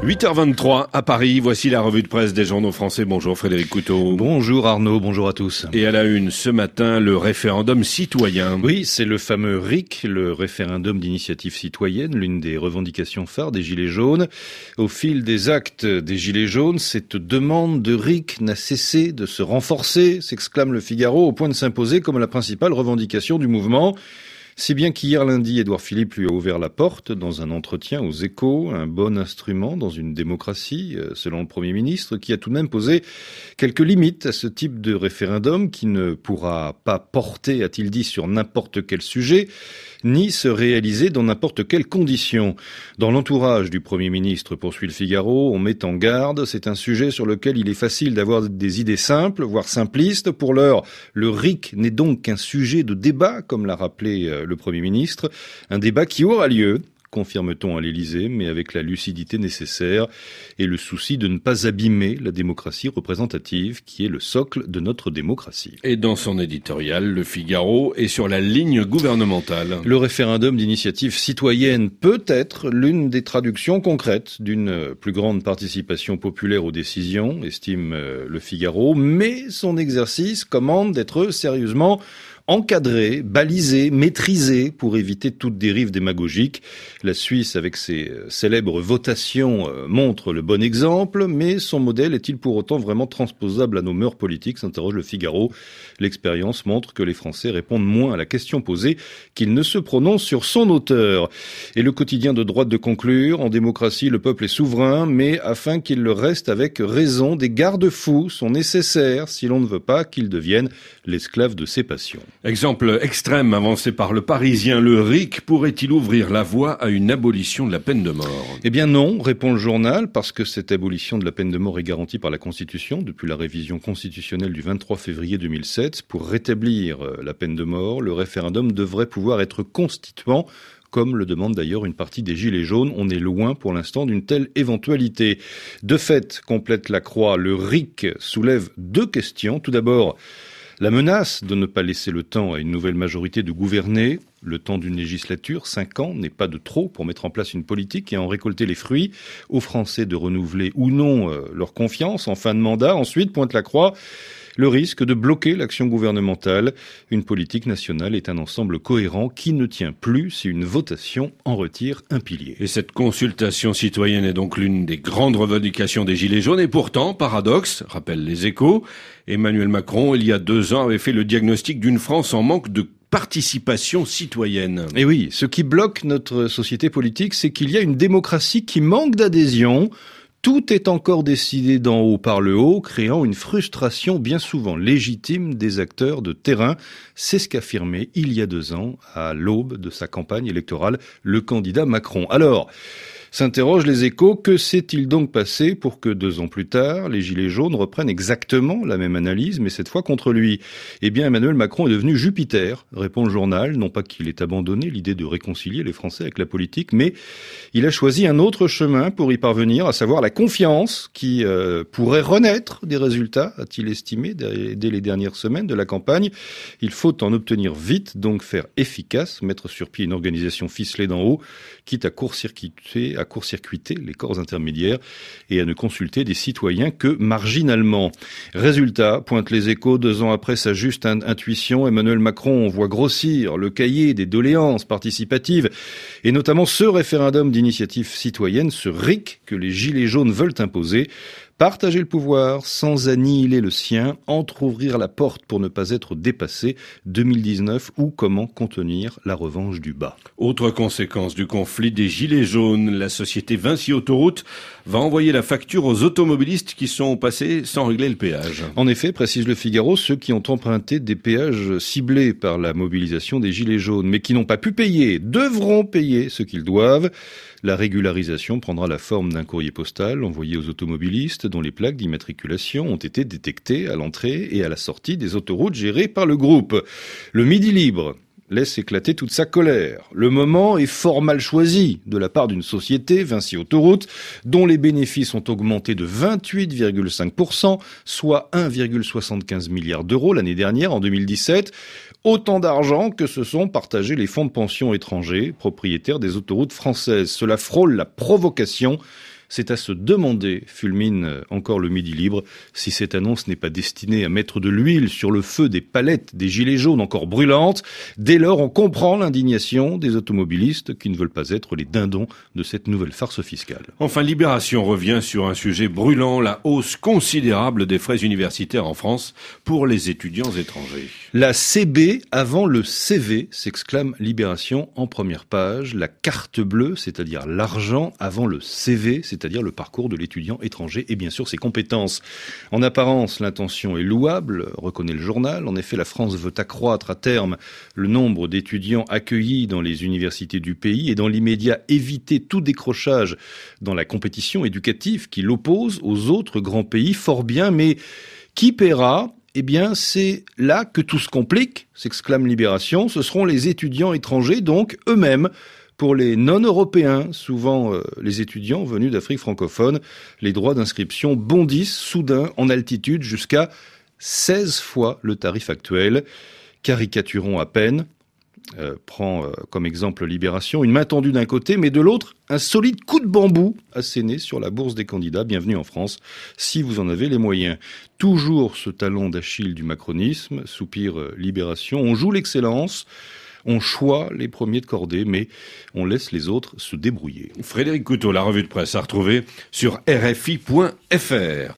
8h23 à Paris, voici la revue de presse des journaux français. Bonjour Frédéric Couteau. Bonjour Arnaud, bonjour à tous. Et à la une, ce matin, le référendum citoyen. Oui, c'est le fameux RIC, le référendum d'initiative citoyenne, l'une des revendications phares des Gilets jaunes. Au fil des actes des Gilets jaunes, cette demande de RIC n'a cessé de se renforcer, s'exclame le Figaro, au point de s'imposer comme la principale revendication du mouvement. Si bien qu'hier lundi, Édouard Philippe lui a ouvert la porte dans un entretien aux Échos, un bon instrument dans une démocratie, selon le Premier ministre, qui a tout de même posé quelques limites à ce type de référendum qui ne pourra pas porter, a-t-il dit, sur n'importe quel sujet, ni se réaliser dans n'importe quelles conditions. Dans l'entourage du Premier ministre, poursuit le Figaro, on met en garde, c'est un sujet sur lequel il est facile d'avoir des idées simples, voire simplistes. Pour l'heure, le RIC n'est donc qu'un sujet de débat, comme l'a rappelé le Premier ministre, un débat qui aura lieu, confirme-t-on à l'Élysée, mais avec la lucidité nécessaire et le souci de ne pas abîmer la démocratie représentative, qui est le socle de notre démocratie. Et dans son éditorial, le Figaro est sur la ligne gouvernementale. Le référendum d'initiative citoyenne peut être l'une des traductions concrètes d'une plus grande participation populaire aux décisions, estime le Figaro, mais son exercice commande d'être sérieusement encadré, balisé, maîtrisé pour éviter toute dérive démagogique. La Suisse, avec ses célèbres votations, montre le bon exemple, mais son modèle est-il pour autant vraiment transposable à nos mœurs politiques, s'interroge le Figaro. L'expérience montre que les Français répondent moins à la question posée qu'ils ne se prononcent sur son auteur. Et le quotidien de droite de conclure, en démocratie, le peuple est souverain, mais afin qu'il le reste avec raison, des garde-fous sont nécessaires si l'on ne veut pas qu'il devienne l'esclave de ses passions. Exemple extrême avancé par le Parisien, le RIC pourrait-il ouvrir la voie à une abolition de la peine de mort ? Eh bien non, répond le journal, parce que cette abolition de la peine de mort est garantie par la Constitution depuis la révision constitutionnelle du 23 février 2007. Pour rétablir la peine de mort, le référendum devrait pouvoir être constituant, comme le demande d'ailleurs une partie des Gilets jaunes. On est loin pour l'instant d'une telle éventualité. De fait, complète la Croix, le RIC soulève deux questions. Tout d'abord, la menace de ne pas laisser le temps à une nouvelle majorité de gouverner. Le temps d'une législature, 5 ans, n'est pas de trop pour mettre en place une politique et en récolter les fruits. Aux Français de renouveler ou non leur confiance en fin de mandat. Ensuite, pointe la Croix, le risque de bloquer l'action gouvernementale. Une politique nationale est un ensemble cohérent qui ne tient plus si une votation en retire un pilier. Et cette consultation citoyenne est donc l'une des grandes revendications des Gilets jaunes. Et pourtant, paradoxe, rappellent les Échos, Emmanuel Macron, il y a 2 ans, avait fait le diagnostic d'une France en manque de participation citoyenne. Et oui, ce qui bloque notre société politique, c'est qu'il y a une démocratie qui manque d'adhésion. Tout est encore décidé d'en haut par le haut, créant une frustration bien souvent légitime des acteurs de terrain. C'est ce qu'affirmait il y a 2 ans, à l'aube de sa campagne électorale, le candidat Macron. Alors, s'interrogent les Échos, que s'est-il donc passé pour que 2 ans plus tard, les Gilets jaunes reprennent exactement la même analyse, mais cette fois contre lui ? Eh bien, Emmanuel Macron est devenu Jupiter, répond le journal. Non pas qu'il ait abandonné l'idée de réconcilier les Français avec la politique, mais il a choisi un autre chemin pour y parvenir, à savoir la confiance qui pourrait renaître des résultats, a-t-il estimé dès les dernières semaines de la campagne. Il faut en obtenir vite, donc faire efficace, mettre sur pied une organisation ficelée d'en haut, quitte à court-circuiter les corps intermédiaires et à ne consulter des citoyens que marginalement. Résultat, pointe les Échos, 2 ans après sa juste intuition, Emmanuel Macron voit grossir le cahier des doléances participatives et notamment ce référendum d'initiative citoyenne, ce RIC que les Gilets jaunes veulent imposer. Partager le pouvoir sans annihiler le sien, entrouvrir la porte pour ne pas être dépassé, 2019 ou comment contenir la revanche du bas. Autre conséquence du conflit des Gilets jaunes, la société Vinci Autoroutes va envoyer la facture aux automobilistes qui sont passés sans régler le péage. En effet, précise le Figaro, ceux qui ont emprunté des péages ciblés par la mobilisation des Gilets jaunes, mais qui n'ont pas pu payer, devront payer ce qu'ils doivent. La régularisation prendra la forme d'un courrier postal envoyé aux automobilistes dont les plaques d'immatriculation ont été détectées à l'entrée et à la sortie des autoroutes gérées par le groupe. Le Midi Libre laisse éclater toute sa colère. Le moment est fort mal choisi de la part d'une société, Vinci Autoroutes, dont les bénéfices ont augmenté de 28,5%, soit 1,75 milliard d'euros l'année dernière, en 2017. Autant d'argent que se sont partagés les fonds de pension étrangers, propriétaires des autoroutes françaises. Cela frôle la provocation. C'est à se demander, fulmine encore le Midi Libre, si cette annonce n'est pas destinée à mettre de l'huile sur le feu des palettes des gilets jaunes encore brûlantes. Dès lors, on comprend l'indignation des automobilistes qui ne veulent pas être les dindons de cette nouvelle farce fiscale. Enfin, Libération revient sur un sujet brûlant, la hausse considérable des frais universitaires en France pour les étudiants étrangers. La CB avant le CV, s'exclame Libération en première page. La carte bleue, c'est-à-dire l'argent, avant le CV, c'est-à-dire le parcours de l'étudiant étranger et bien sûr ses compétences. En apparence, l'intention est louable, reconnaît le journal. En effet, la France veut accroître à terme le nombre d'étudiants accueillis dans les universités du pays et dans l'immédiat éviter tout décrochage dans la compétition éducative qui l'oppose aux autres grands pays. Fort bien, mais qui paiera ? Eh bien, c'est là que tout se complique, s'exclame Libération. Ce seront les étudiants étrangers, donc eux-mêmes. Pour les non-européens, souvent les étudiants venus d'Afrique francophone, les droits d'inscription bondissent soudain en altitude jusqu'à 16 fois le tarif actuel. Caricaturons à peine. Prend comme exemple Libération, une main tendue d'un côté, mais de l'autre, un solide coup de bambou asséné sur la bourse des candidats. Bienvenue en France, si vous en avez les moyens. Toujours ce talon d'Achille du macronisme, soupire Libération. On joue l'excellence, on choisit les premiers de cordée, mais on laisse les autres se débrouiller. Frédéric Couteau, la revue de presse à retrouver sur rfi.fr.